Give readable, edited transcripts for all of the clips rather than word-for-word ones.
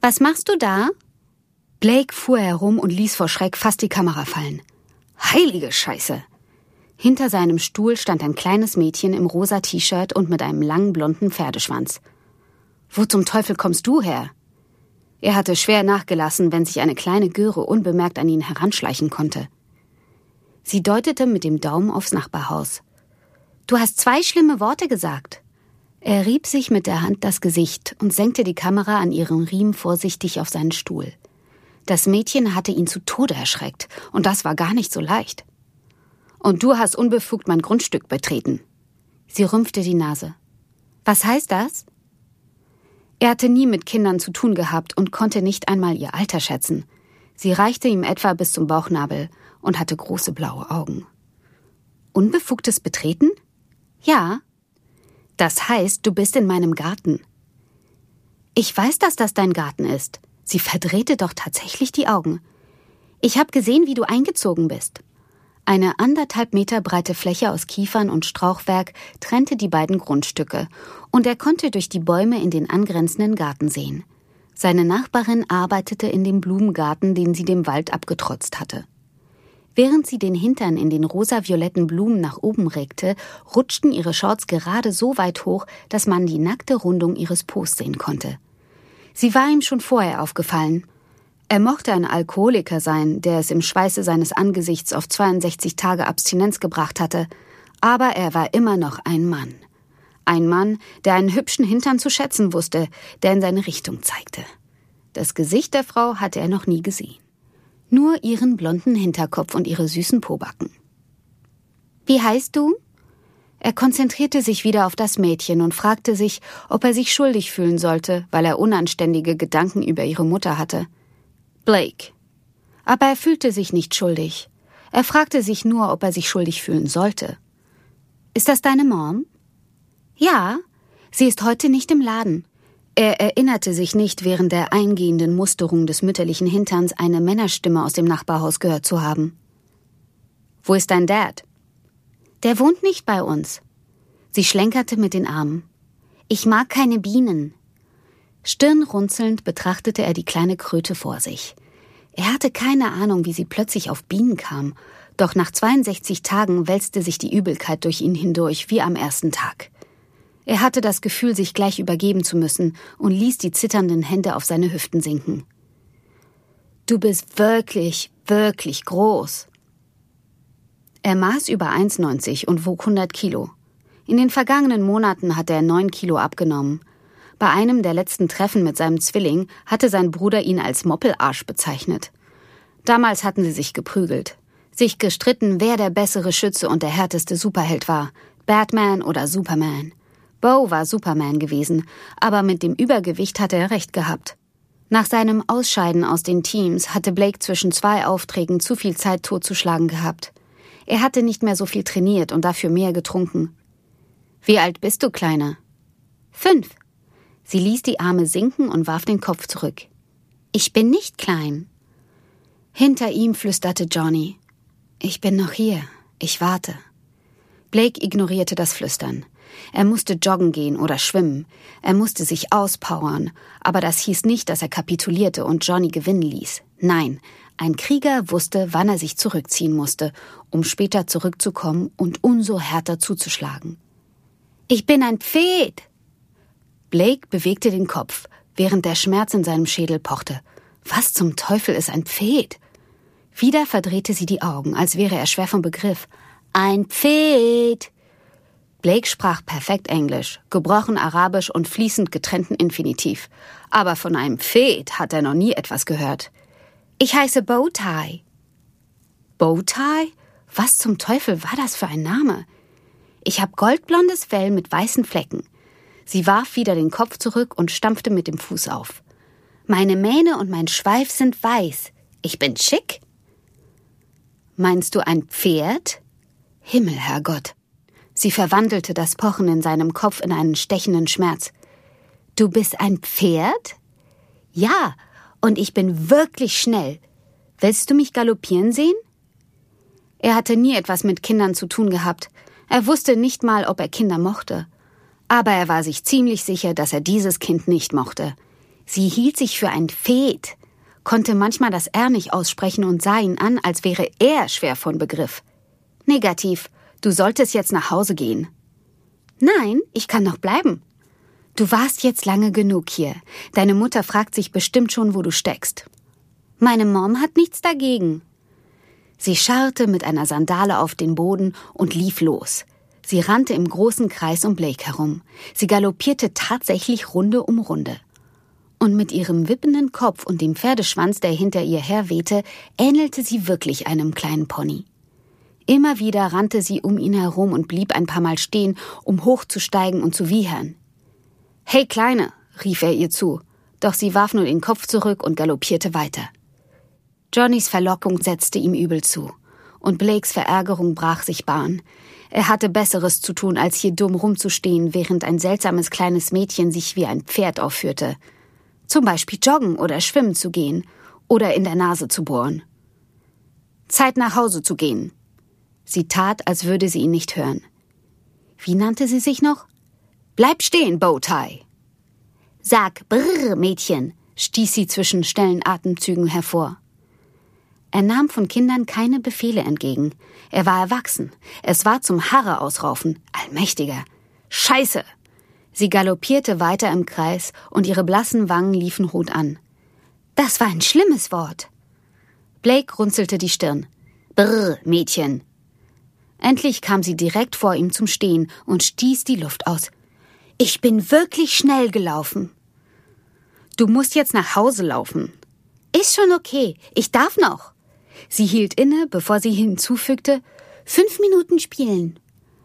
Was machst du da? Blake fuhr herum und ließ vor Schreck fast die Kamera fallen. Heilige Scheiße! Hinter seinem Stuhl stand ein kleines Mädchen im rosa T-Shirt und mit einem langen blonden Pferdeschwanz. »Wo zum Teufel kommst du her?« Er hatte schwer nachgelassen, wenn sich eine kleine Göre unbemerkt an ihn heranschleichen konnte. Sie deutete mit dem Daumen aufs Nachbarhaus. »Du hast 2 schlimme Worte gesagt.« Er rieb sich mit der Hand das Gesicht und senkte die Kamera an ihrem Riemen vorsichtig auf seinen Stuhl. Das Mädchen hatte ihn zu Tode erschreckt, und das war gar nicht so leicht. »Und du hast unbefugt mein Grundstück betreten.« Sie rümpfte die Nase. »Was heißt das?« Er hatte nie mit Kindern zu tun gehabt und konnte nicht einmal ihr Alter schätzen. Sie reichte ihm etwa bis zum Bauchnabel und hatte große blaue Augen. »Unbefugtes Betreten?« »Ja.« »Das heißt, du bist in meinem Garten.« »Ich weiß, dass das dein Garten ist.« Sie verdrehte doch tatsächlich die Augen. »Ich habe gesehen, wie du eingezogen bist.« Eine 1,5 Meter breite Fläche aus Kiefern und Strauchwerk trennte die beiden Grundstücke, und er konnte durch die Bäume in den angrenzenden Garten sehen. Seine Nachbarin arbeitete in dem Blumengarten, den sie dem Wald abgetrotzt hatte. Während sie den Hintern in den rosa-violetten Blumen nach oben regte, rutschten ihre Shorts gerade so weit hoch, dass man die nackte Rundung ihres Po's sehen konnte. Sie war ihm schon vorher aufgefallen. Er mochte ein Alkoholiker sein, der es im Schweiße seines Angesichts auf 62 Tage Abstinenz gebracht hatte, aber er war immer noch ein Mann. Ein Mann, der einen hübschen Hintern zu schätzen wusste, der in seine Richtung zeigte. Das Gesicht der Frau hatte er noch nie gesehen. Nur ihren blonden Hinterkopf und ihre süßen Pobacken. »Wie heißt du?« Er konzentrierte sich wieder auf das Mädchen und fragte sich, ob er sich schuldig fühlen sollte, weil er unanständige Gedanken über ihre Mutter hatte. »Blake.« Aber er fühlte sich nicht schuldig. Er fragte sich nur, ob er sich schuldig fühlen sollte. »Ist das deine Mom?« »Ja, sie ist heute nicht im Laden.« Er erinnerte sich nicht, während der eingehenden Musterung des mütterlichen Hinterns eine Männerstimme aus dem Nachbarhaus gehört zu haben. »Wo ist dein Dad?« »Der wohnt nicht bei uns.« Sie schlenkerte mit den Armen. »Ich mag keine Bienen.« Stirnrunzelnd betrachtete er die kleine Kröte vor sich. Er hatte keine Ahnung, wie sie plötzlich auf Bienen kam, doch nach 62 Tagen wälzte sich die Übelkeit durch ihn hindurch, wie am ersten Tag. Er hatte das Gefühl, sich gleich übergeben zu müssen und ließ die zitternden Hände auf seine Hüften sinken. »Du bist wirklich, wirklich groß.« Er maß über 1,90 und wog 100 Kilo. In den vergangenen Monaten hatte er 9 Kilo abgenommen. Bei einem der letzten Treffen mit seinem Zwilling hatte sein Bruder ihn als Moppelarsch bezeichnet. Damals hatten sie sich geprügelt, sich gestritten, wer der bessere Schütze und der härteste Superheld war, Batman oder Superman. Bo war Superman gewesen, aber mit dem Übergewicht hatte er recht gehabt. Nach seinem Ausscheiden aus den Teams hatte Blake zwischen 2 Aufträgen zu viel Zeit totzuschlagen gehabt. Er hatte nicht mehr so viel trainiert und dafür mehr getrunken. »Wie alt bist du, Kleiner?« 5. Sie ließ die Arme sinken und warf den Kopf zurück. »Ich bin nicht klein.« Hinter ihm flüsterte Johnny. »Ich bin noch hier. Ich warte.« Blake ignorierte das Flüstern. Er musste joggen gehen oder schwimmen. Er musste sich auspowern. Aber das hieß nicht, dass er kapitulierte und Johnny gewinnen ließ. Nein, ein Krieger wusste, wann er sich zurückziehen musste, um später zurückzukommen und umso härter zuzuschlagen. »Ich bin ein Pferd!« Blake bewegte den Kopf, während der Schmerz in seinem Schädel pochte. Was zum Teufel ist ein Pferd? Wieder verdrehte sie die Augen, als wäre er schwer vom Begriff. »Ein Pferd!« Blake sprach perfekt Englisch, gebrochen Arabisch und fließend getrennten Infinitiv. Aber von einem Pferd hat er noch nie etwas gehört. »Ich heiße Bowtie.« »Bowtie? Was zum Teufel war das für ein Name?« »Ich habe goldblondes Fell mit weißen Flecken.« Sie warf wieder den Kopf zurück und stampfte mit dem Fuß auf. »Meine Mähne und mein Schweif sind weiß. Ich bin schick.« »Meinst du ein Pferd?« »Himmel, Herrgott!« Sie verwandelte das Pochen in seinem Kopf in einen stechenden Schmerz. »Du bist ein Pferd?« »Ja, und ich bin wirklich schnell. Willst du mich galoppieren sehen?« Er hatte nie etwas mit Kindern zu tun gehabt. Er wusste nicht mal, ob er Kinder mochte. Aber er war sich ziemlich sicher, dass er dieses Kind nicht mochte. Sie hielt sich für ein Pferd, konnte manchmal das R nicht aussprechen und sah ihn an, als wäre er schwer von Begriff. Negativ, du solltest jetzt nach Hause gehen. Nein, ich kann noch bleiben. Du warst jetzt lange genug hier. Deine Mutter fragt sich bestimmt schon, wo du steckst. Meine Mom hat nichts dagegen. Sie scharrte mit einer Sandale auf den Boden und lief los. Sie rannte im großen Kreis um Blake herum. Sie galoppierte tatsächlich Runde um Runde. Und mit ihrem wippenden Kopf und dem Pferdeschwanz, der hinter ihr herwehte, ähnelte sie wirklich einem kleinen Pony. Immer wieder rannte sie um ihn herum und blieb ein paar Mal stehen, um hochzusteigen und zu wiehern. »Hey, Kleine«, rief er ihr zu, doch sie warf nur den Kopf zurück und galoppierte weiter. Johnnys Verlockung setzte ihm übel zu, und Blakes Verärgerung brach sich Bahn. Er hatte Besseres zu tun, als hier dumm rumzustehen, während ein seltsames kleines Mädchen sich wie ein Pferd aufführte. Zum Beispiel joggen oder schwimmen zu gehen oder in der Nase zu bohren. Zeit nach Hause zu gehen. Sie tat, als würde sie ihn nicht hören. Wie nannte sie sich noch? Bleib stehen, Bowtie. Sag brrr, Mädchen, stieß sie zwischen schnellen Atemzügen hervor. Er nahm von Kindern keine Befehle entgegen. Er war erwachsen. Es war zum Haare ausraufen. Allmächtiger. Scheiße! Sie galoppierte weiter im Kreis und ihre blassen Wangen liefen rot an. Das war ein schlimmes Wort. Blake runzelte die Stirn. Brrr, Mädchen. Endlich kam sie direkt vor ihm zum Stehen und stieß die Luft aus. Ich bin wirklich schnell gelaufen. Du musst jetzt nach Hause laufen. Ist schon okay, ich darf noch. Sie hielt inne, bevor sie hinzufügte, 5 Minuten spielen.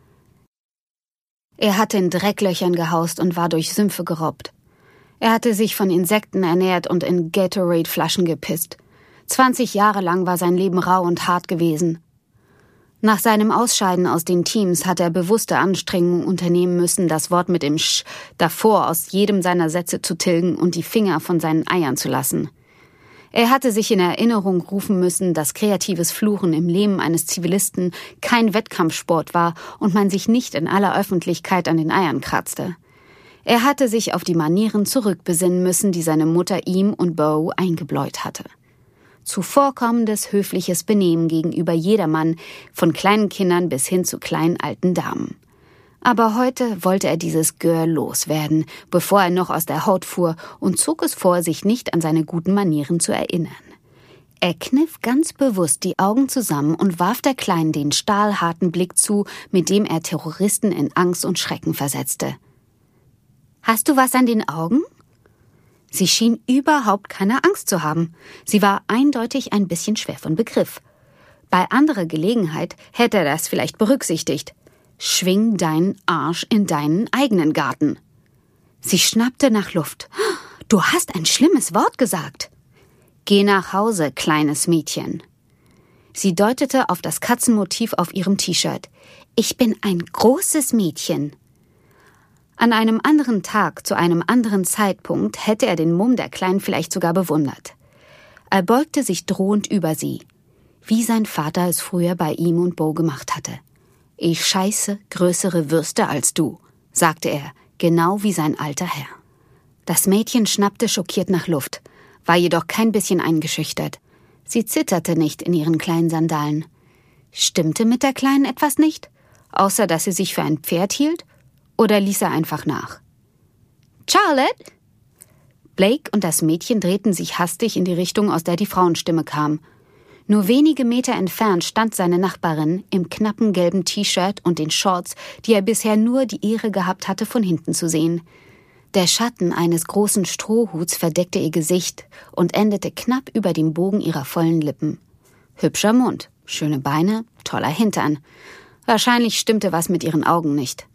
Er hatte in Drecklöchern gehaust und war durch Sümpfe gerobbt. Er hatte sich von Insekten ernährt und in Gatorade-Flaschen gepisst. 20 Jahre lang war sein Leben rau und hart gewesen. Nach seinem Ausscheiden aus den Teams hat er bewusste Anstrengungen unternehmen müssen, das Wort mit dem Sch davor aus jedem seiner Sätze zu tilgen und die Finger von seinen Eiern zu lassen. Er hatte sich in Erinnerung rufen müssen, dass kreatives Fluchen im Leben eines Zivilisten kein Wettkampfsport war und man sich nicht in aller Öffentlichkeit an den Eiern kratzte. Er hatte sich auf die Manieren zurückbesinnen müssen, die seine Mutter ihm und Bo eingebläut hatte. Zuvorkommendes, höfliches Benehmen gegenüber jedermann, von kleinen Kindern bis hin zu kleinen alten Damen. Aber heute wollte er dieses Girl loswerden, bevor er noch aus der Haut fuhr, und zog es vor, sich nicht an seine guten Manieren zu erinnern. Er kniff ganz bewusst die Augen zusammen und warf der Kleinen den stahlharten Blick zu, mit dem er Terroristen in Angst und Schrecken versetzte. »Hast du was an den Augen?« Sie schien überhaupt keine Angst zu haben. Sie war eindeutig ein bisschen schwer von Begriff. Bei anderer Gelegenheit hätte er das vielleicht berücksichtigt. Schwing deinen Arsch in deinen eigenen Garten. Sie schnappte nach Luft. Du hast ein schlimmes Wort gesagt. Geh nach Hause, kleines Mädchen. Sie deutete auf das Katzenmotiv auf ihrem T-Shirt. Ich bin ein großes Mädchen. An einem anderen Tag, zu einem anderen Zeitpunkt, hätte er den Mumm der Kleinen vielleicht sogar bewundert. Er beugte sich drohend über sie, wie sein Vater es früher bei ihm und Bo gemacht hatte. Ich scheiße größere Würste als du, sagte er, genau wie sein alter Herr. Das Mädchen schnappte schockiert nach Luft, war jedoch kein bisschen eingeschüchtert. Sie zitterte nicht in ihren kleinen Sandalen. Stimmte mit der Kleinen etwas nicht, außer dass sie sich für ein Pferd hielt? Oder ließ er einfach nach? Charlotte? Blake und das Mädchen drehten sich hastig in die Richtung, aus der die Frauenstimme kam. Nur wenige Meter entfernt stand seine Nachbarin im knappen gelben T-Shirt und den Shorts, die er bisher nur die Ehre gehabt hatte, von hinten zu sehen. Der Schatten eines großen Strohhuts verdeckte ihr Gesicht und endete knapp über dem Bogen ihrer vollen Lippen. Hübscher Mund, schöne Beine, toller Hintern. Wahrscheinlich stimmte was mit ihren Augen nicht.